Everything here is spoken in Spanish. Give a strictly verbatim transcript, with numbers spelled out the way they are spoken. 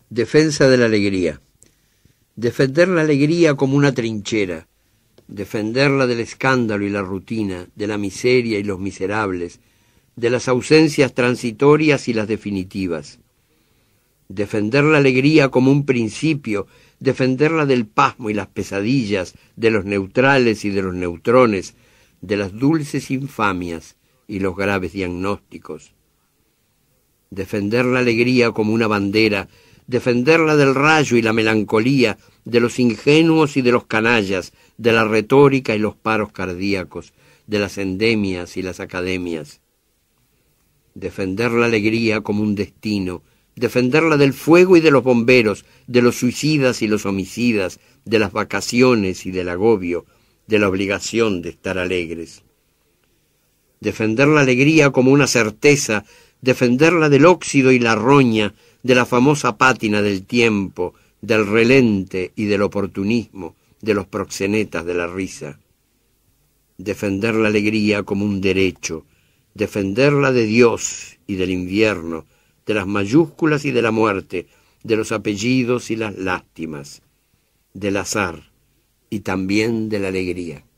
Defensa de la alegría. Defender la alegría como una trinchera, defenderla del escándalo y la rutina, de la miseria y los miserables, de las ausencias transitorias y las definitivas. Defender la alegría como un principio, defenderla del pasmo y las pesadillas, de los neutrales y de los neutrones, de las dulces infamias y los graves diagnósticos. Defender la alegría como una bandera, defenderla del rayo y la melancolía, de los ingenuos y de los canallas, de la retórica y los paros cardíacos, de las endemias y las academias. Defender la alegría como un destino, defenderla del fuego y de los bomberos, de los suicidas y los homicidas, de las vacaciones y del agobio, de la obligación de estar alegres. Defender la alegría como una certeza, defenderla del óxido y la roña, de la famosa pátina del tiempo, del relente y del oportunismo, de los proxenetas de la risa. Defender la alegría como un derecho, defenderla de Dios y del invierno, de las mayúsculas y de la muerte, de los apellidos y las lástimas, del azar y también de la alegría.